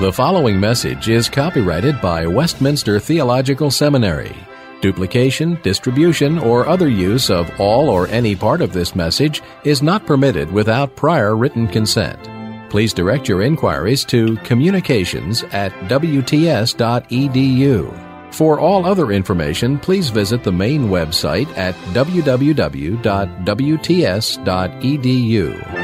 The following message is copyrighted by Westminster Theological Seminary. Duplication, distribution, or other use of all or any part of this message is not permitted without prior written consent. Please direct your inquiries to communications@wts.edu. For all other information, please visit the main website at www.wts.edu.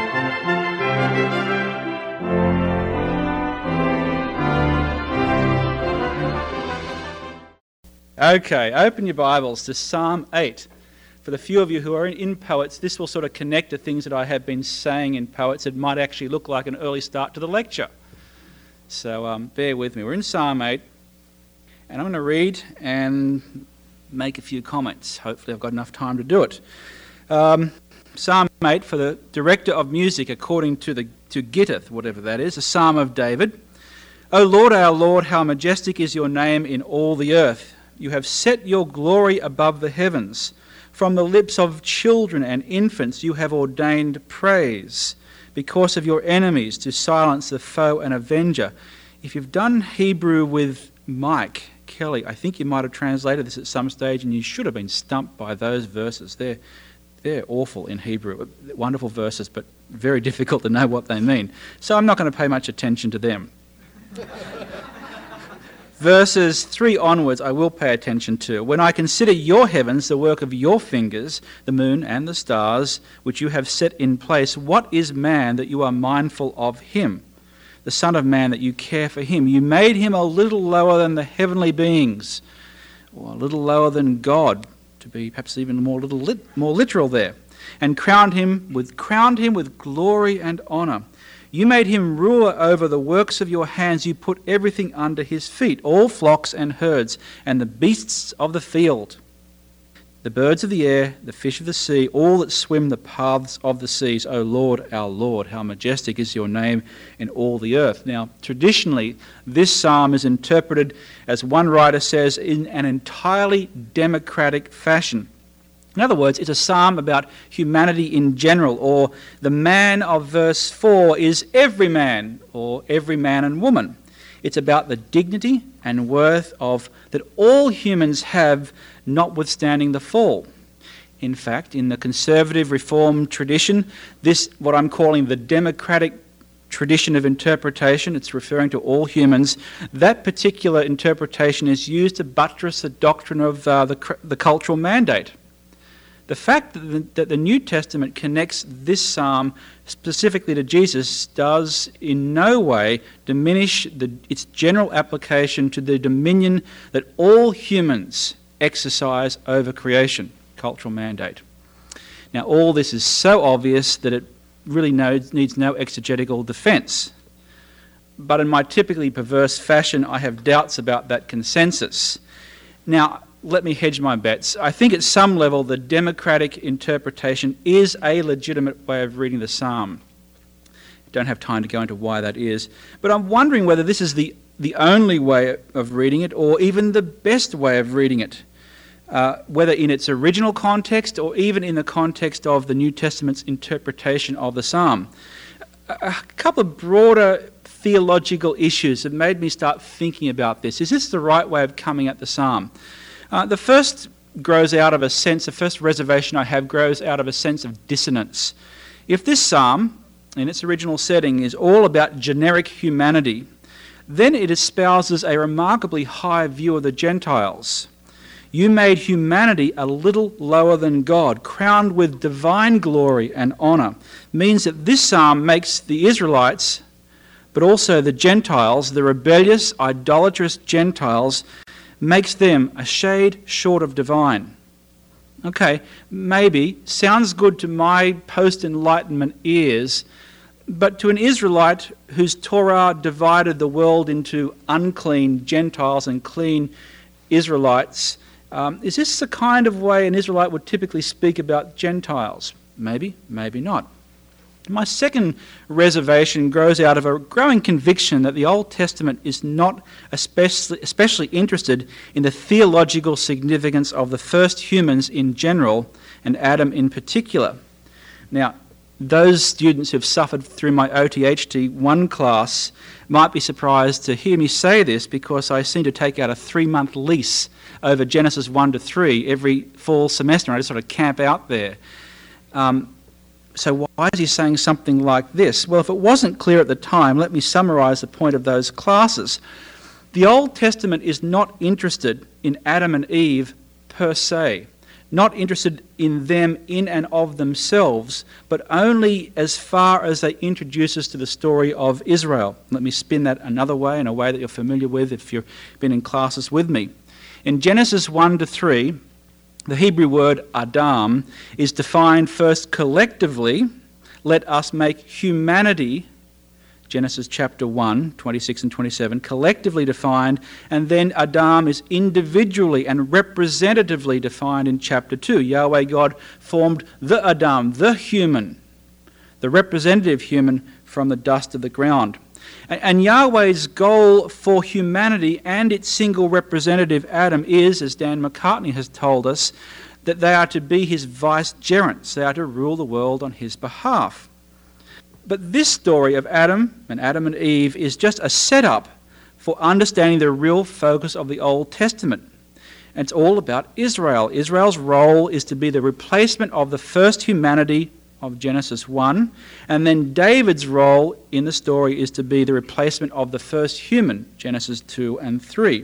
Okay, open your Bibles to Psalm 8. For the few of you who are in Poets, this will sort of connect to things that I have been saying in Poets. It might actually look like an early start to the lecture. So bear with me. We're in Psalm 8, and I'm going to read and make a few comments. Hopefully I've got enough time to do it. Psalm 8, for the director of music, according to Gittith, whatever that is, a psalm of David. O Lord, our Lord, how majestic is your name in all the earth. You have set your glory above the heavens. From the lips of children and infants you have ordained praise, because of your enemies, to silence the foe and avenger. If you've done Hebrew with Mike Kelly, I think you might have translated this at some stage, and you should have been stumped by those verses. They're awful in Hebrew. Wonderful verses, but very difficult to know what they mean. So I'm not going to pay much attention to them. Verses 3 onwards I will pay attention to. When I consider your heavens, the work of your fingers, the moon and the stars, which you have set in place, what is man that you are mindful of him? The Son of Man that you care for him. You made him a little lower than the heavenly beings, or a little lower than God, to be perhaps even more literal there, and crowned him with glory and honour. You made him ruler over the works of your hands. You put everything under his feet, all flocks and herds, and the beasts of the field, the birds of the air, the fish of the sea, all that swim the paths of the seas. O Lord, our Lord, how majestic is your name in all the earth. Now, traditionally, this psalm is interpreted, as one writer says, in an entirely democratic fashion. In other words, it's a psalm about humanity in general, or the man of verse 4 is every man, or every man and woman. It's about the dignity and worth that all humans have, notwithstanding the fall. In fact, in the conservative Reformed tradition, this, what I'm calling the democratic tradition of interpretation, it's referring to all humans, that particular interpretation is used to buttress the doctrine of the cultural mandate. The fact that the New Testament connects this psalm specifically to Jesus does in no way diminish its general application to the dominion that all humans exercise over creation, cultural mandate. Now, all this is so obvious that it really needs no exegetical defence. But in my typically perverse fashion, I have doubts about that consensus. Now, let me hedge my bets. I think at some level the democratic interpretation is a legitimate way of reading the psalm. I don't have time to go into why that is, but I'm wondering whether this is the only way of reading it, or even the best way of reading it, whether in its original context or even in the context of the New Testament's interpretation of the psalm. A couple of broader theological issues have made me start thinking about this. Is this the right way of coming at the psalm? The first reservation I have grows out of a sense of dissonance. If this psalm, in its original setting, is all about generic humanity, then it espouses a remarkably high view of the Gentiles. You made humanity a little lower than God, crowned with divine glory and honour. Means that this psalm makes the Israelites, but also the Gentiles, the rebellious, idolatrous Gentiles, makes them a shade short of divine. Okay, maybe, sounds good to my post-Enlightenment ears, but to an Israelite whose Torah divided the world into unclean Gentiles and clean Israelites, is this the kind of way an Israelite would typically speak about Gentiles? Maybe, maybe not. My second reservation grows out of a growing conviction that the Old Testament is not especially interested in the theological significance of the first humans in general and Adam in particular. Now, those students who've suffered through my OTHT 1 class might be surprised to hear me say this, because I seem to take out a 3-month lease over Genesis 1 to 3 every fall semester, and I just sort of camp out there. So why is he saying something like this? Well, if it wasn't clear at the time, let me summarise the point of those classes. The Old Testament is not interested in Adam and Eve per se, not interested in them in and of themselves, but only as far as they introduce us to the story of Israel. Let me spin that another way, in a way that you're familiar with if you've been in classes with me. In Genesis 1 to 3, the Hebrew word Adam is defined first collectively. Let us make humanity, Genesis chapter 1, 26 and 27, collectively defined, and then Adam is individually and representatively defined in chapter 2. Yahweh God formed the Adam, the human, the representative human from the dust of the ground. And Yahweh's goal for humanity and its single representative Adam is, as Dan McCartney has told us, that they are to be his vicegerents. They are to rule the world on his behalf. But this story of Adam and Eve is just a setup for understanding the real focus of the Old Testament. And it's all about Israel. Israel's role is to be the replacement of the first humanity of Genesis 1, and then David's role in the story is to be the replacement of the first human, Genesis 2 and 3.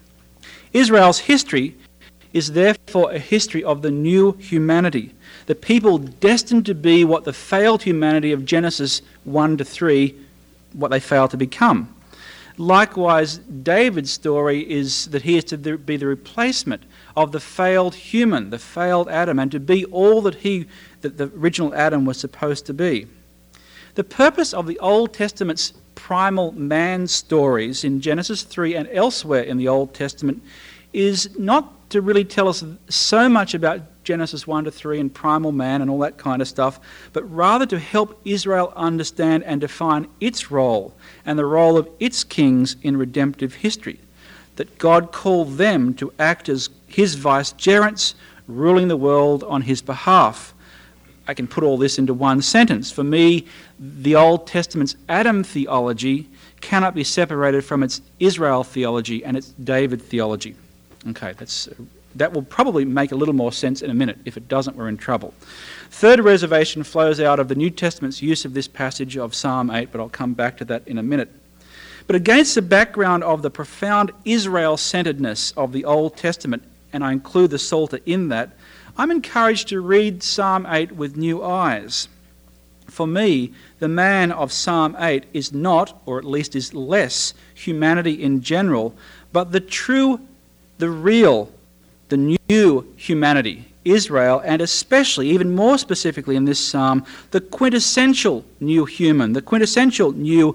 Israel's history is therefore a history of the new humanity, the people destined to be what the failed humanity of Genesis 1 to 3, what they failed to become. Likewise, David's story is that he is to be the replacement of the failed human, the failed Adam, and to be all that the original Adam was supposed to be. The purpose of the Old Testament's primal man stories in Genesis 3 and elsewhere in the Old Testament is not to really tell us so much about Genesis 1 to 3 and primal man and all that kind of stuff, but rather to help Israel understand and define its role and the role of its kings in redemptive history, that God called them to act as his vicegerents, ruling the world on his behalf. I can put all this into one sentence. For me, the Old Testament's Adam theology cannot be separated from its Israel theology and its David theology. Okay, that will probably make a little more sense in a minute. If it doesn't, we're in trouble. Third reservation flows out of the New Testament's use of this passage of Psalm 8, but I'll come back to that in a minute. But against the background of the profound Israel-centeredness of the Old Testament, and I include the Psalter in that, I'm encouraged to read Psalm 8 with new eyes. For me, the man of Psalm 8 is not, or at least is less, humanity in general, but the true, the real, the new humanity, Israel, and especially, even more specifically in this psalm, the quintessential new human, the quintessential new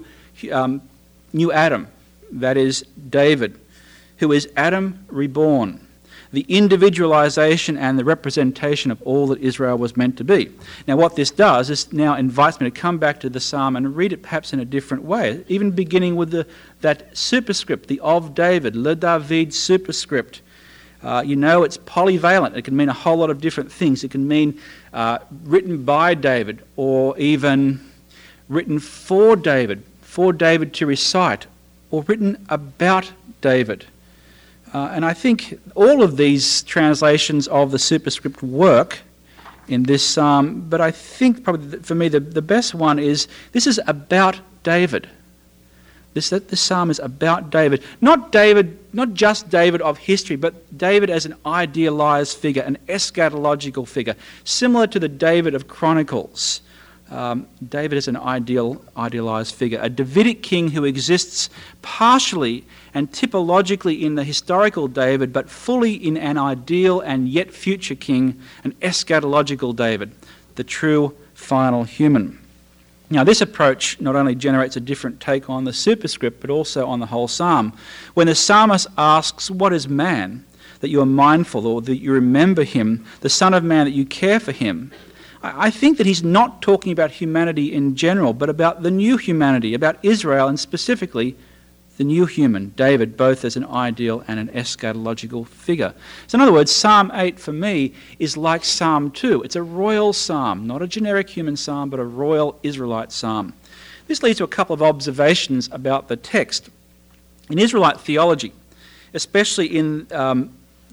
Adam, that is David, who is Adam reborn, the individualization and the representation of all that Israel was meant to be. Now what this does is now invites me to come back to the psalm and read it perhaps in a different way, even beginning with that superscript, the of David, Le David superscript. It's polyvalent. It can mean a whole lot of different things. It can mean written by David, or even written for David to recite, or written about David. And I think all of these translations of the superscript work in this psalm, but I think probably for me the best one is, this is about David. This psalm is about David. Not just David of history, but David as an idealized figure, an eschatological figure, similar to the David of Chronicles. David is an idealized figure, a Davidic king who exists partially and typologically in the historical David, but fully in an ideal and yet future king, an eschatological David, the true final human. Now, this approach not only generates a different take on the superscript, but also on the whole psalm. When the psalmist asks, "What is man, that you are mindful, or that you remember him, the Son of Man, that you care for him?" I think that he's not talking about humanity in general, but about the new humanity, about Israel, and specifically the new human, David, both as an ideal and an eschatological figure. So in other words, Psalm 8 for me is like Psalm 2. It's a royal psalm, not a generic human psalm, but a royal Israelite psalm. This leads to a couple of observations about the text. In Israelite theology, especially in the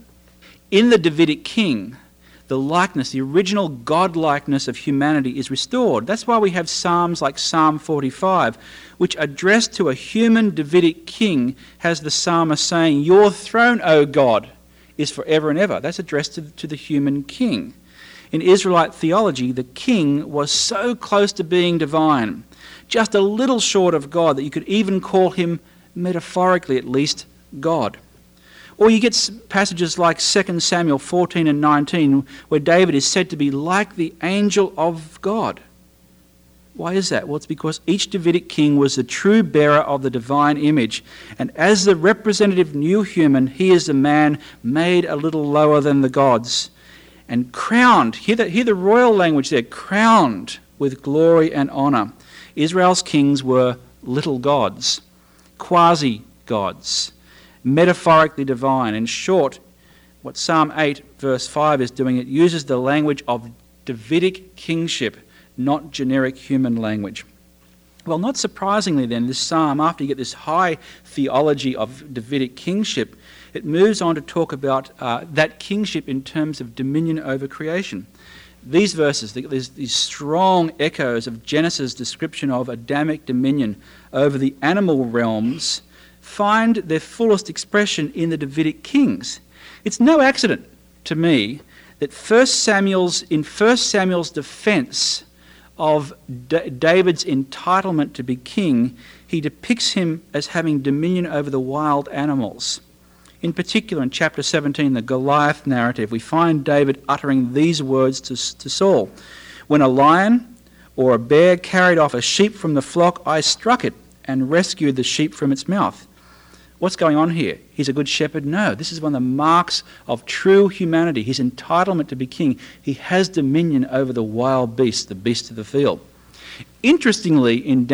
Davidic king, the likeness, the original God-likeness of humanity is restored. That's why we have psalms like Psalm 45, which addressed to a human Davidic king has the psalmist saying, "Your throne, O God, is forever and ever." That's addressed to the human king. In Israelite theology, the king was so close to being divine, just a little short of God, that you could even call him, metaphorically at least, God. Or you get passages like 2 Samuel 14 and 19, where David is said to be like the angel of God. Why is that? Well, it's because each Davidic king was the true bearer of the divine image. And as the representative new human, he is a man made a little lower than the gods and crowned, hear the royal language there, crowned with glory and honour. Israel's kings were little gods, quasi-gods, metaphorically divine. In short, what Psalm 8 verse 5 is doing, it uses the language of Davidic kingship, not generic human language. Well, not surprisingly then, this psalm, after you get this high theology of Davidic kingship, it moves on to talk about that kingship in terms of dominion over creation. These verses, these strong echoes of Genesis' description of Adamic dominion over the animal realms, find their fullest expression in the Davidic kings. It's no accident to me that in 1 Samuel's defense of David's entitlement to be king, he depicts him as having dominion over the wild animals. In particular, in chapter 17, the Goliath narrative, we find David uttering these words to Saul. "When a lion or a bear carried off a sheep from the flock, I struck it and rescued the sheep from its mouth." What's going on here? He's a good shepherd? No, this is one of the marks of true humanity, his entitlement to be king. He has dominion over the wild beasts, the beasts of the field. Interestingly, in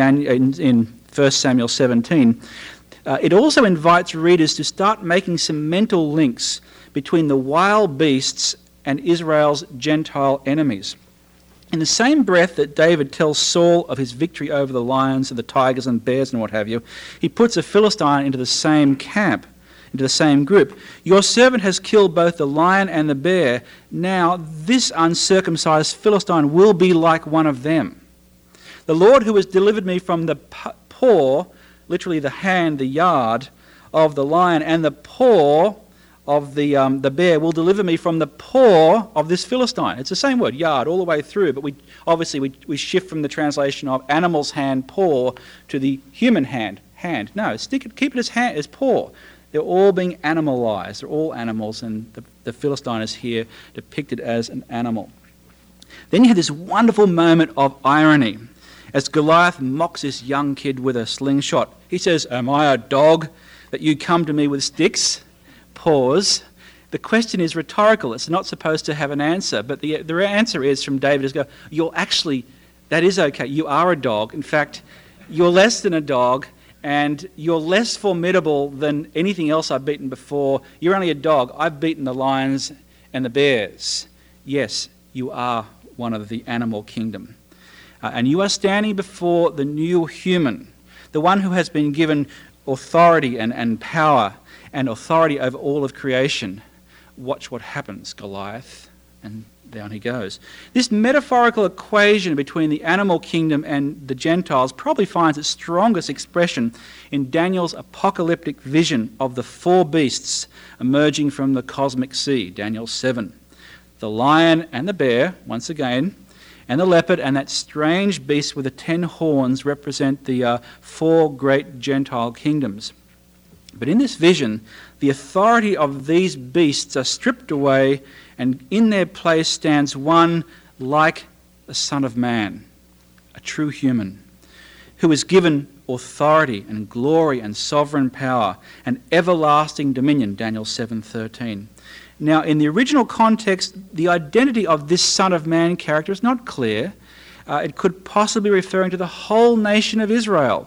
1 Samuel 17, it also invites readers to start making some mental links between the wild beasts and Israel's Gentile enemies. In the same breath that David tells Saul of his victory over the lions and the tigers and bears and what have you, he puts a Philistine into the same camp, into the same group. "Your servant has killed both the lion and the bear. Now this uncircumcised Philistine will be like one of them. The Lord who has delivered me from the paw," literally the hand, the yard, "of the lion and the paw of the bear will deliver me from the paw of this Philistine." It's the same word, yard, all the way through, but we shift from the translation of animal's hand, paw, to the human hand. No, keep it as paw. They're all being animalized. They're all animals, and the Philistine is here depicted as an animal. Then you have this wonderful moment of irony as Goliath mocks this young kid with a slingshot. He says, "Am I a dog that you come to me with sticks?" Pause. The question is rhetorical. It's not supposed to have an answer, but the answer is from David is that is okay. You are a dog. In fact, you're less than a dog, and you're less formidable than anything else I've beaten before. You're only a dog. I've beaten the lions and the bears. Yes, you are one of the animal kingdom. And you are standing before the new human, the one who has been given authority and power and authority over all of creation. Watch what happens, Goliath. And down he goes. This metaphorical equation between the animal kingdom and the Gentiles probably finds its strongest expression in Daniel's apocalyptic vision of the four beasts emerging from the cosmic sea, Daniel 7. The lion and the bear, once again, and the leopard and that strange beast with the 10 horns represent the four great Gentile kingdoms. But in this vision, the authority of these beasts are stripped away, and in their place stands one like the Son of Man, a true human, who is given authority and glory and sovereign power and everlasting dominion, Daniel 7:13. Now, in the original context, the identity of this Son of Man character is not clear. It could possibly be referring to the whole nation of Israel,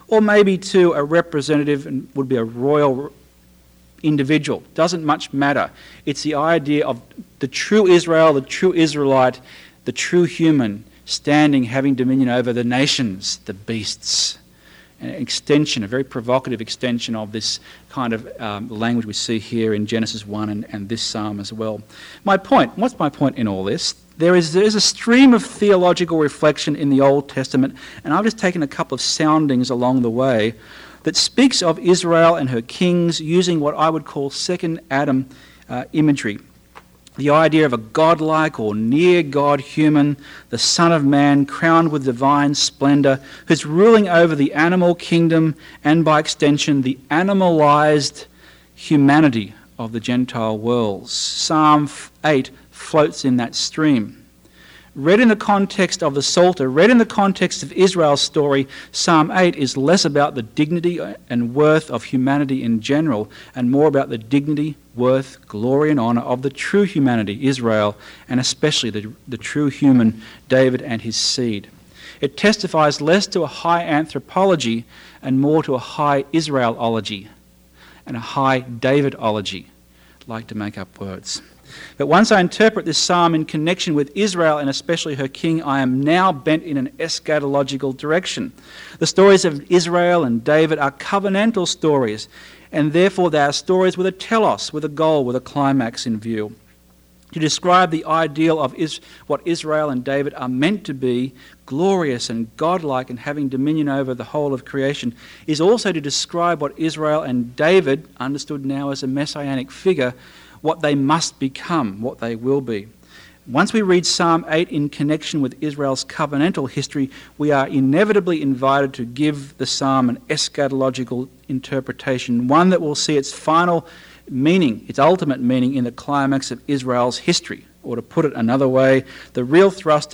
Or maybe to a representative, and would be a royal individual. Doesn't much matter. It's the idea of the true Israel, the true Israelite, the true human, standing, having dominion over the nations, the beasts. An extension, a very provocative extension of this kind of language we see here in Genesis 1 and this psalm as well. What's my point in all this? There is a stream of theological reflection in the Old Testament, and I've just taken a couple of soundings along the way that speaks of Israel and her kings using what I would call second Adam imagery. The idea of a godlike or near God human, the Son of Man crowned with divine splendour, who's ruling over the animal kingdom and by extension the animalised humanity of the Gentile worlds. Psalm 8 floats in that stream. Read in the context of the Psalter, read in the context of Israel's story, Psalm 8 is less about the dignity and worth of humanity in general and more about the dignity, worth, glory and honour of the true humanity, Israel, and especially the true human, David and his seed. It testifies less to a high anthropology and more to a high Israelology and a high Davidology. I'd like to make up words. But once I interpret this psalm in connection with Israel and especially her king, I am now bent in an eschatological direction. The stories of Israel and David are covenantal stories, and therefore they are stories with a telos, with a goal, with a climax in view. To describe the ideal of what Israel and David are meant to be, glorious and godlike and having dominion over the whole of creation, is also to describe what Israel and David, understood now as a messianic figure, what they must become, what they will be. Once we read Psalm 8 in connection with Israel's covenantal history, we are inevitably invited to give the psalm an eschatological interpretation, one that will see its final meaning, its ultimate meaning in the climax of Israel's history. Or to put it another way, the real thrust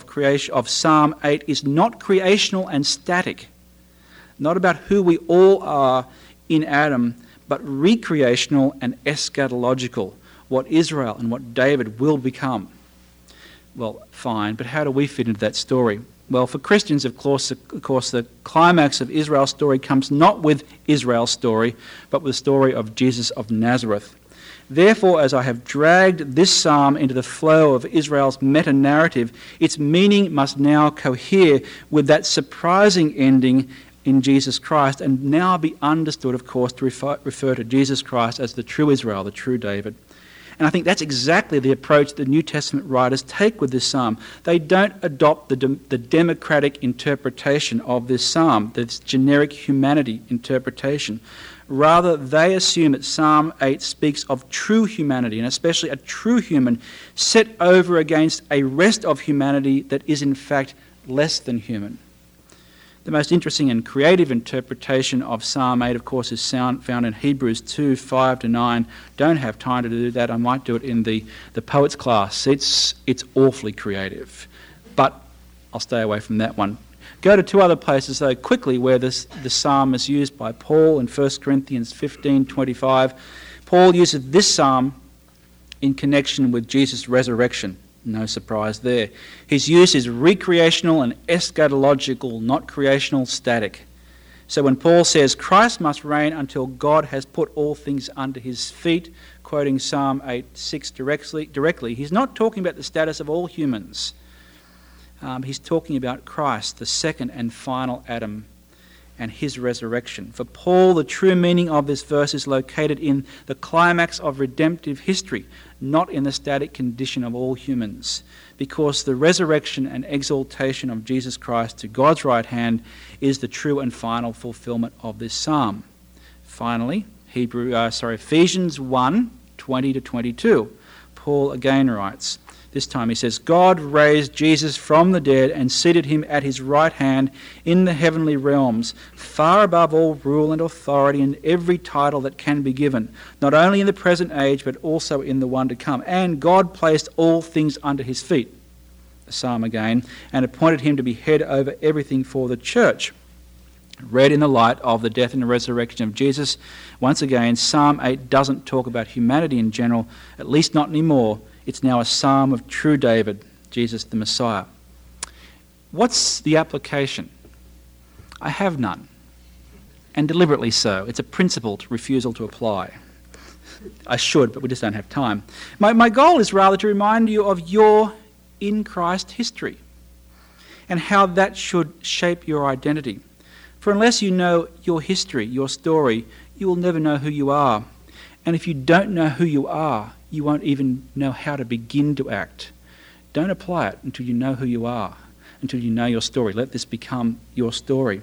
of Psalm 8 is not creational and static, not about who we all are in Adam, but recreational and eschatological, what Israel and what David will become. Well, fine, but how do we fit into that story? Well, for Christians, of course, the climax of Israel's story comes not with Israel's story, but with the story of Jesus of Nazareth. Therefore, as I have dragged this psalm into the flow of Israel's meta-narrative, its meaning must now cohere with that surprising ending in Jesus Christ, and now be understood, of course, to refer to Jesus Christ as the true Israel, the true David. And I think that's exactly the approach the New Testament writers take with this psalm. They don't adopt the democratic interpretation of this psalm, this generic humanity interpretation. Rather, they assume that Psalm 8 speaks of true humanity, and especially a true human set over against a rest of humanity that is in fact less than human. The most interesting and creative interpretation of Psalm 8, of course, is found in Hebrews 2, 5-9. Don't have time to do that. I might do it in the poets class. It's awfully creative. But I'll stay away from that one. Go to two other places, though, quickly, where the psalm is used by Paul in 1 Corinthians 15:25. Paul uses this psalm in connection with Jesus' resurrection. No surprise there. His use is recreational and eschatological, not creational, static. So when Paul says Christ must reign until God has put all things under his feet, quoting Psalm 8:6 directly, he's not talking about the status of all humans. He's talking about Christ, the second and final Adam, and his resurrection. For Paul, the true meaning of this verse is located in the climax of redemptive history, not in the static condition of all humans, because the resurrection and exaltation of Jesus Christ to God's right hand is the true and final fulfillment of this psalm. Finally, Ephesians 1, 20-22. Paul again writes, this time he says, God raised Jesus from the dead and seated him at his right hand in the heavenly realms, far above all rule and authority and every title that can be given, not only in the present age but also in the one to come. And God placed all things under his feet, the psalm again, and appointed him to be head over everything for the church. Read in the light of the death and the resurrection of Jesus, once again, Psalm 8 doesn't talk about humanity in general, at least not anymore. It's now a psalm of true David, Jesus the Messiah. What's the application? I have none. and deliberately so. It's a principled refusal to apply. I should, but we just don't have time. My goal is rather to remind you of your in Christ history and how that should shape your identity. For unless you know your history, your story, you will never know who you are. And if you don't know who you are, you won't even know how to begin to act. Don't apply it until you know who you are, until you know your story. Let this become your story.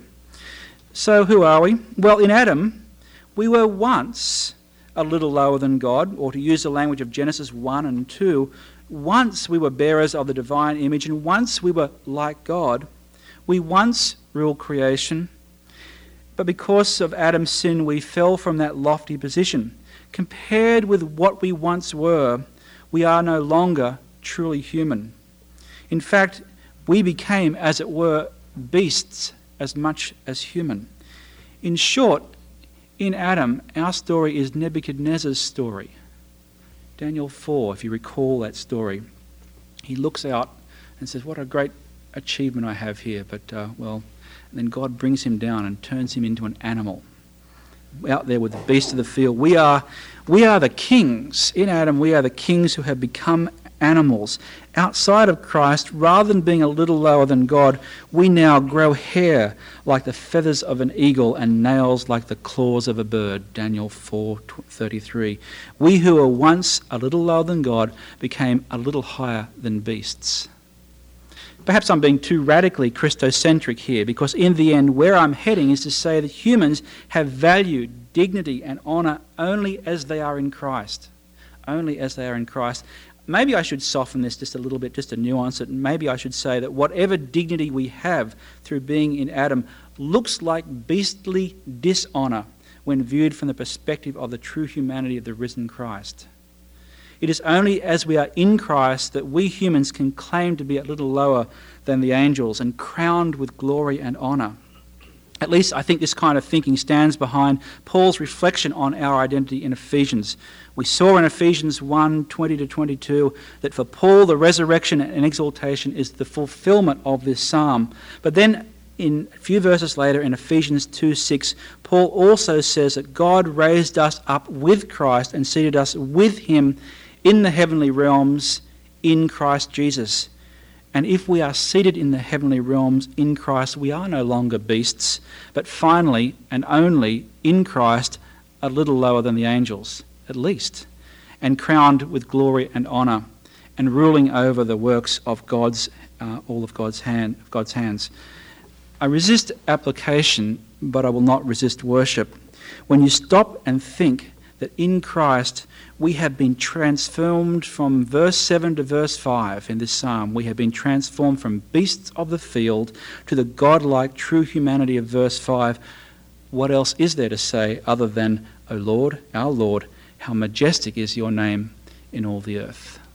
So who are we? Well, in Adam, we were once a little lower than God, or to use the language of Genesis 1 and 2, once we were bearers of the divine image, and once we were like God. We once ruled creation, but because of Adam's sin, we fell from that lofty position. Compared with what we once were, we are no longer truly human. In fact, we became, as it were, beasts as much as human. In short, in Adam, our story is Nebuchadnezzar's story. Daniel 4, if you recall that story, he looks out and says, what a great achievement I have here, but, and then God brings him down and turns him into an animal, out there with the beasts of the field. We are the kings. In Adam, we are the kings who have become animals. Outside of Christ, rather than being a little lower than God, we now grow hair like the feathers of an eagle and nails like the claws of a bird. Daniel 4:33. We who were once a little lower than God became a little higher than beasts. Perhaps I'm being too radically Christocentric here, because in the end where I'm heading is to say that humans have value, dignity and honour only as they are in Christ. Only as they are in Christ. Maybe I should soften this just a little bit, just to nuance it, and maybe I should say that whatever dignity we have through being in Adam looks like beastly dishonour when viewed from the perspective of the true humanity of the risen Christ. It is only as we are in Christ that we humans can claim to be a little lower than the angels and crowned with glory and honour. At least I think this kind of thinking stands behind Paul's reflection on our identity in Ephesians. We saw in Ephesians 1:20-22 that for Paul the resurrection and exaltation is the fulfilment of this psalm. But then in a few verses later in Ephesians 2:6, Paul also says that God raised us up with Christ and seated us with him in the heavenly realms in Christ Jesus. And if we are seated in the heavenly realms in Christ, we are no longer beasts, but finally and only in Christ a little lower than the angels, at least, and crowned with glory and honour, and ruling over the works of God's hands. I resist application, but I will not resist worship. When you stop and think that in Christ we have been transformed from verse 7 to verse 5 in this psalm. We have been transformed from beasts of the field to the godlike true humanity of verse 5. What else is there to say other than, O Lord, our Lord, how majestic is your name in all the earth?